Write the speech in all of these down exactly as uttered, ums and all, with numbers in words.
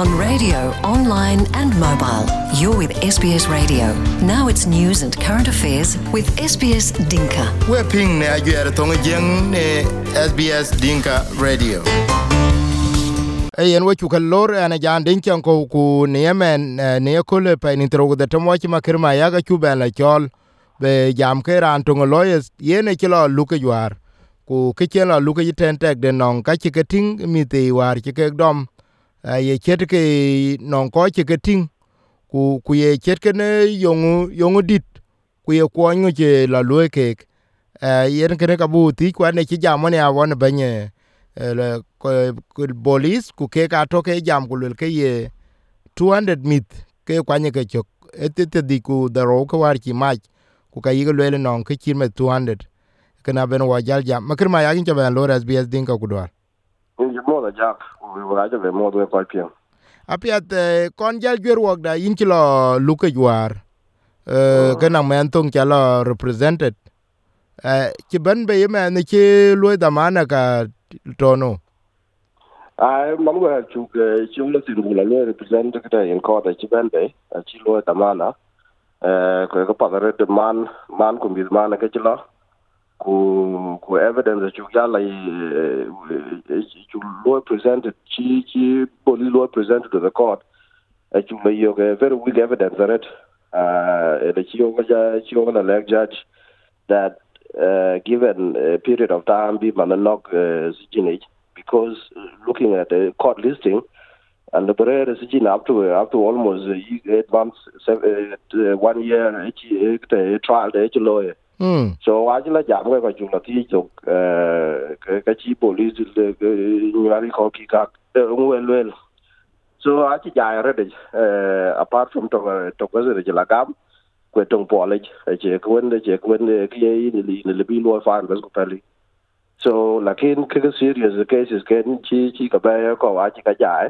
on radio, online and mobile. You're with S B S Radio. Now it's news and current affairs with S B S Dinka. We're ping ne ajuere tonga jeng ne S B S Dinka Radio. Ayen wachu kallor ana jan dinkan ko ku ne yemen ne kole pa ni tro da tamo chi makirma ya ga chu ben la chol be jam ke ran tonga loyes yene chilo luke jwar ku ke chelo luke jiten tek de non ka chi ke ting mi te war chi ke dom ye chet ke non ko chi ke ting ku ku ye chet ke ne yongu yongu dit ku ye ko nyu che la loe ke yen ke ka bu ti kwa ne chi jam ne awon banye le ko bolis ku ke ka to ke jam ku le ke ye two hundred mit ke kwa ne ke chok etete di ku da ro ko war chi mach ku ka yi le non ke chi me two hundred kana ben wa jal jam makir ma ya gin cha ben lo S B S din ka ku dwar in mo da jak we wa ja be mo do ko pien apiat kon jal gwer wok da yin chi lo lu ke jwar eh kana men tung cha lo represented eh chi ben be me ne chi lo da mana ka tono ai mam go chu ke chu le tin bu la le represent ka in ko da chi ben be chi lo da mana eh ko ko pa da man man ko mi mana ka chi lo ku ku evidence chu ya la chu lo presented chi chi poli lo presented to the court chu le yo very weak evidence that uh the chi o ga chi o la judge that uh, given a period of time be mananok uh, because uh, looking at the court listing and the prayer is up to up to almost uh, eight months seven, uh, one year uh, trial the lawyer mm so ajila jam ko jula ti to uh, ka chi police the nyari ko ki ka well well so achi jai ready uh, apart from to to ko the lagam ko tong polish che ko ne che ko ne ki ni ni bi lo fa ko pali so lakin ke serious cases ken chi chi ka ba ko wa chi ka jai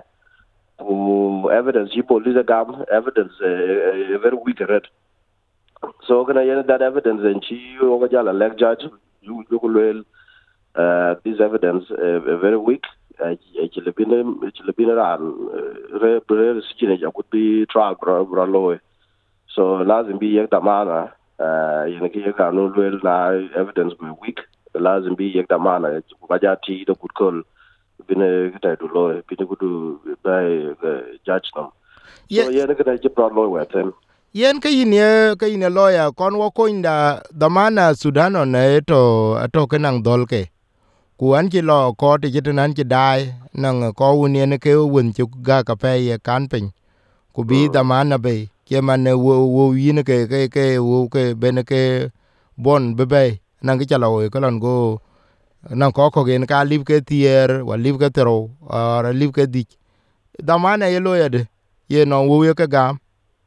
ku evidence chi police gam evidence uh, very weak red so kana yen that evidence and chi o ga jala leg judge you you will uh this evidence uh, very weak chi le bin chi le bin ran re re chi ne ja could be trial bro bro law so lazim bi yek damana uh yen ki ka no wel na evidence be weak lazim bi yek damana ba ja ti do good call bin ta do law bin good by judge no so yen ka ji pro law wa ten yen ka yin ye ka yin lawyer kon wo ko inda damana Sudan on to to ke nang dol ke ku an ji lo ko te jit nan ji dai nang ko un ne ke un ju ga ka pe ye kan pin ku bi damana be ke man wo wo yin ke ke ke wo ke ben ke bon be be nang ki chalo ko lon go nang ko ko gen ka lib ke tier wa lib ke tro or lib ke dik damana ye lawyer de ye no wo ye ka gam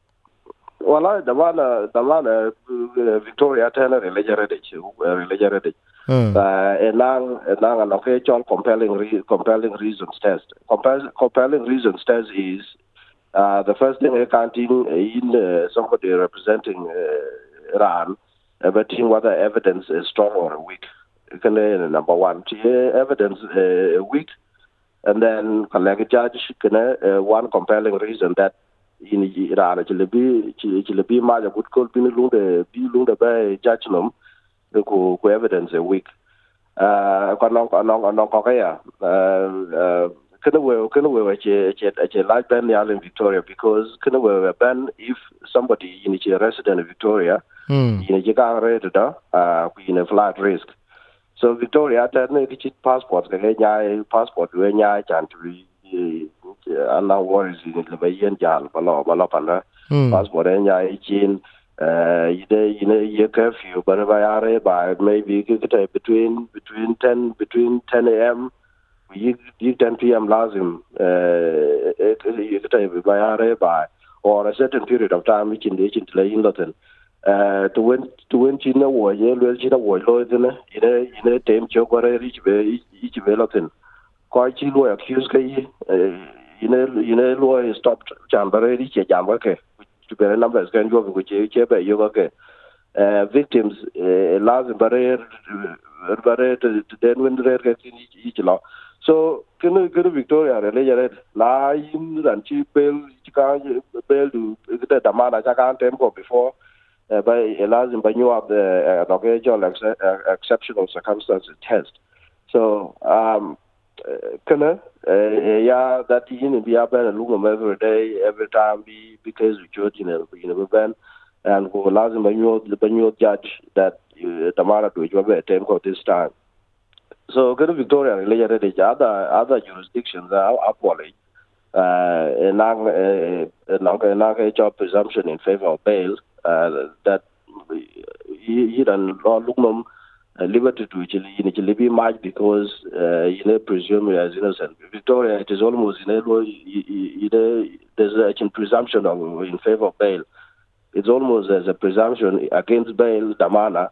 wala damana damana Victoria Taylor relejare de chi relejare de uh enang enang an okay chon compelling re, compelling reasons test Compel, compelling reasons test is uh the first thing accounting in uh, somebody representing uh, Iran about whether evidence is strong or weak number one evidence uh, weak and then collect judge uh, one compelling reason that in Iran chilebi chilebi ma ja good call bin lunde bi lunde by judgment ko ko evidence a week uh kanong kanong kanong ko kaya uh kana we kana we che che che like ban ya in Victoria because kana we ban if somebody in a resident of Victoria mm in a gang rate da uh in a flight risk so Victoria ta ne ki passport ka nya passport we nya chan to Allah worries in the bayan jal balo balo pana passport nya chin uh ide ine ye curfew but by are by maybe between between ten between ten a m you ten p m lazim uh you get by are by or a certain period of time which in the in the in uh to when to when china wo ye lo china wo lo ne ine ine tem chokore rich be ich be loten ko chi lo accuse kai ine ine lo stop chambare ri che jamba ke to be numbers can go go che che be yo ke uh victims lazim bare bare to den when rare ke ich lo so kene kene Victoria re le yare la yin ran chi bel chi ka bel du the damana cha kan tempo before uh, by lazim by you up the uh, occasional uh, exceptional circumstances test so um kene uh, yeah that yin be up and look every day every time be because we judge you know you know ben and go lazim by you by you judge that uh, damana do you have tempo this time. So, good Victoria related to other other jurisdictions are upwardly. Uh, a job presumption in favor of bail uh, that you don't look them liberty to actually be much because uh, you know presume as innocent. Victoria, it is almost you know you know there's a presumption of in favor of bail. It's almost as a presumption against bail, damana.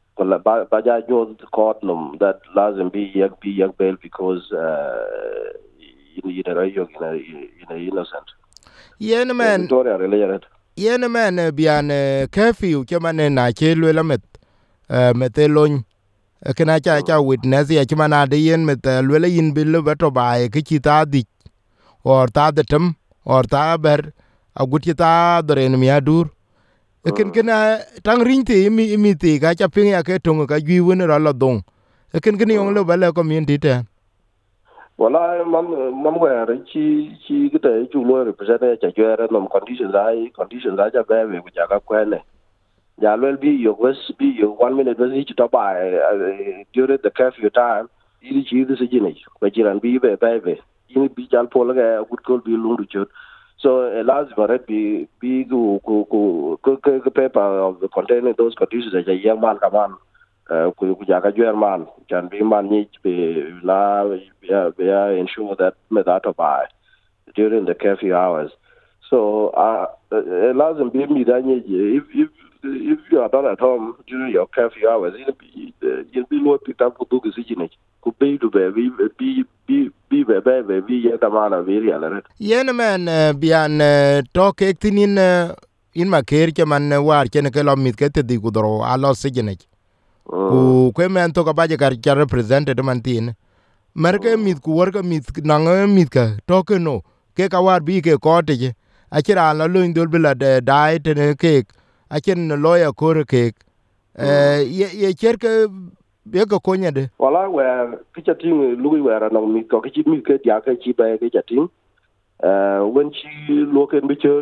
Baja knew the court num that lazim be yak be yak bail because uh you know you know you know innocent. Yeah, man. Victoria related. Yeah, man. Bian curfew kemane na chelu lamet metelon kana cha cha witness ya chimana de yen met lwele yin bilu beto bae ki ta di or ta de tem or ta ber aguti ta dore mi adur. Ekin kena tang ringti mi mi ti ka cha ping ya ke tonga ka gi wona ra la dong ekin keni yong lo bala community ta wala mam mam wa ra chi chi gita ju lo represent cha jera nom conditions ai conditions ai ja ba we ja ka kwene ja lo bi yo was bi yo one minute was each to buy during the curfew time ili chi this jini ba jiran bi be ba be ini bi jal pol ga good call bi lungu chot. So a large variety be go go go go paper of the containing those conditions as a young man come on uh kujaka German can be man need be la be ensure that me that buy during the curfew hours. So uh a large be me that if if if you are not at home during your curfew hours you'll be you'll be low picked up to do the could be to be be be be be be be yet a man of very alert. Yen man bian talk acting in in my care man war ken ke lo mit ke te di gudro a lo sigenek ku kwe man to ka baje kar ka represented man tin merke mit ku worka mit nang mit ka talk no ke ka war bi ke ko te a kira la lo indol bila de dai te ne ke a ken lawyer ko ke eh ye cherke be ko konya de wala wa kicha ting lui wa na mi ko kichi mi ke ya ke chi ba ke chating uh when chi lo ken bi chot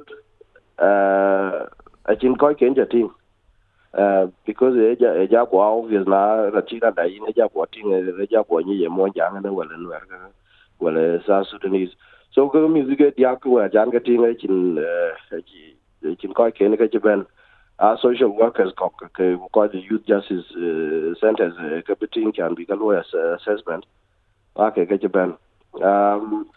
uh a chin ko ken chating uh because e ja e ja ko obvious na ra chi ra dai ne ja ko ting e ja ko ni ye mo jang ne wala no wala sa Sudanese so ko mi ke ya ko wa jan ke ting e chin chin ko ken ke ben our social workers ko ko the youth justice uh, centers uh, capiting can be lawyer assessment okay ke ben um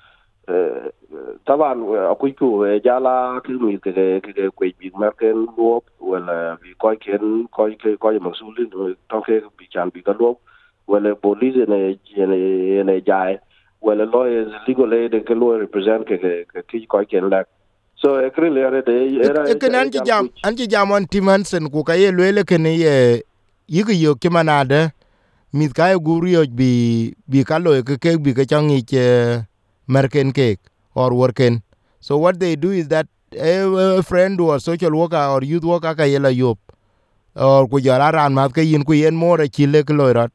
taban akui ku jala ki mi ke ke ku bi marken lo wala bi ko ken ko ke ko masulin to ke bi can bi lo wala police ne ne ne jai wala lawyers legal aid ke lo represent ke ke ko ken la so ekrile are de era ken anji jam anji jam on timansen ku ka ye lele ken ye yigi yo kemanade mit ka guru yo bi bi ka lo ke ke bi ka changi ke merken cake or working so what they do is that a friend or social worker or youth worker ka yela yop or ku jara ran mat ke yin ku yen more chile ke lo rat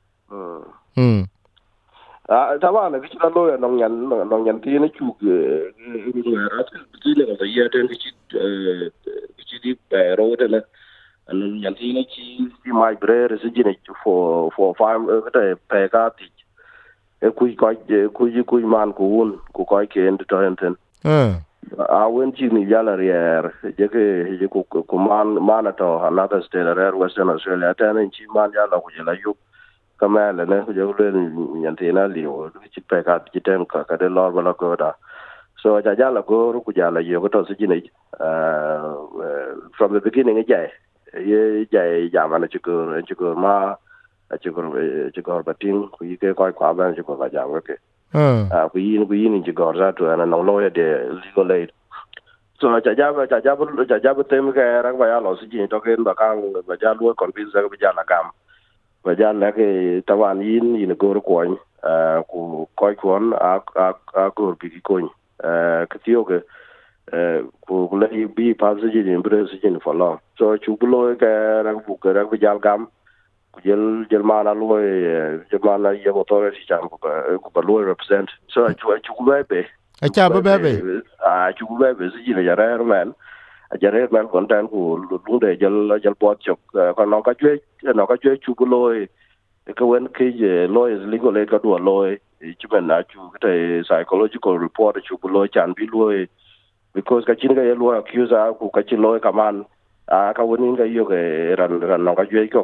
hm ah taban ke chira lo no nyan no nyan ti ne chu ke rat ki le ga ya ten ki ki di pero de la an nyan ti ne ki di my brother is jine for for farm ke pe ka ti e ku ko ku ku man ku un ku ko ke en to enten eh a wen chi ni yala rier je ke je ku ku man man to another state rare Western Australia ten chi man yala ku je la yu kamela ne ku je le nyante na li o chi pe ka chi tem ka ka de lor bala ko da so ja jala go ku jala yo to si ni uh from the beginning je ye je ja man chi ko chi ko ma chi ko chi ko batin ku ke ko kwa ban chi ko ga ja ke ah ku yin ku yin chi ko za to na no lawyer de legal aid so ja ja ja ja ja ja tem ke ra ba ya lo si ni to ke ba kang ba ja lu convince ga ba ja na gam ba ja na ke tawan yin yin go ko uh, ku koi kwon a a a gor bi ko ni uh, kthio ke uh, ku le bi pa se ji ni bre se ji for long so chu bulo ke ra bu ke ra bi jal gam ku jel jel mana lo jel mana ye ko tore si jam ku ku ba lo represent so chu chu ku be a cha be be a chu be be se ji ne ja ra man a jare man kon tan ku lu de jel jel pot chok ko no ka jwe no ka jwe chu bulo ka wen ke je lawyers legal aid ka do law chi ben na chu ka psychological report chu bulo chan bi lo because ka chin ga ye lo accuse a ku ka chi lo ka man a ka wen ga yo ke ran ran no ka jwe ko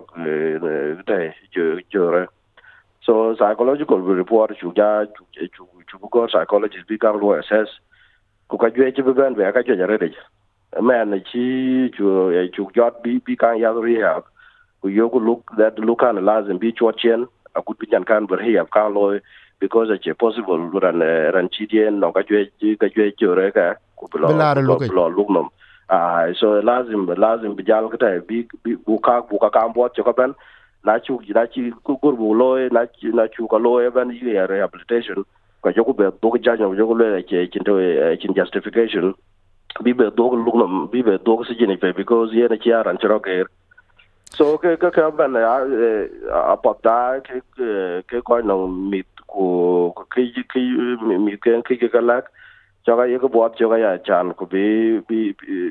te jo jo re so psychological report chu ja chu chu ko psychologist bi ka lo assess ku ka jwe chi ben be ka jwe re de man chi chu chu jot bi bi kan ya rehab ku yoku look that look and lazim bi chotchen a good bi kan ber here kan lo because it's possible ran ran chidien no ka jwe ka jwe jore ka ku blo blo lugnum ah so lazim lazim bi jal ka bi bu ka bu ka kan bot ko ben na chu na chi ku gur bu lo na na chu ka lo ben yi rehabilitation ka joku be do ja jo joku le ke chinto chin justification bi be do lugnum bi be do si jini pe because ye na chi aran chro ke so ke ke ke ban a pata ke ke ko no mit ku ke ke mi ke ke ke lak chaga ye ko bot chaga ya chan ku bi bi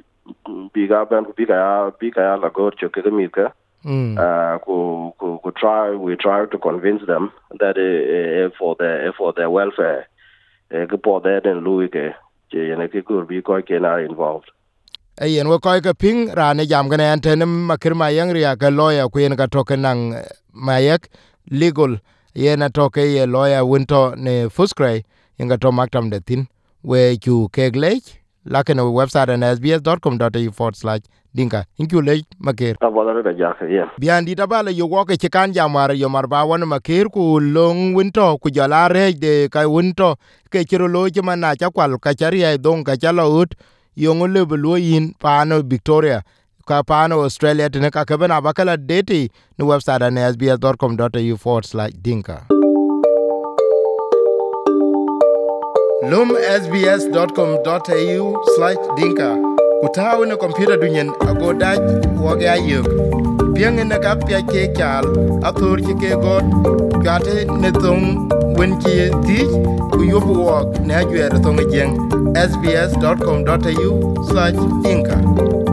bi ga ban ku bi ga bi ga la go che ke mi ke uh ku ku ku try we try to convince them that uh, for the for their welfare ke po de den lui ke je ne ke kur bi ko ke na involved ayen wo koy ka ping rane jam gane antene makir ma yang ria ka lawyer ku yen ka toke nang mayek legal yen toke ye lawyer winto ne fuskray yen ka to maktam de tin we ku keglech lakene website an s b s dot com dot a u forward slash dinka inku le makir abala da ja ye bian di tabale yo wo ke kan jamar yo marba won makir ku long winto ku jala re de ka winto ke chiro lo jema na cha kwal ka charia don ka chala ut yongo le belo yin pano Victoria ka pano Australia tene ka kebena bakala date no website an s b s dot com dot a u forward slash dinka lum s b s dot com dot a u slash dinka kutawu ne computer dunyen ago daj woge ayuk piang ne ka pya ke kal atur ki ke god gate ne tong wen ki ti ku yobu wok ne ajere tong jeng s b s dot com dot a u slash dinka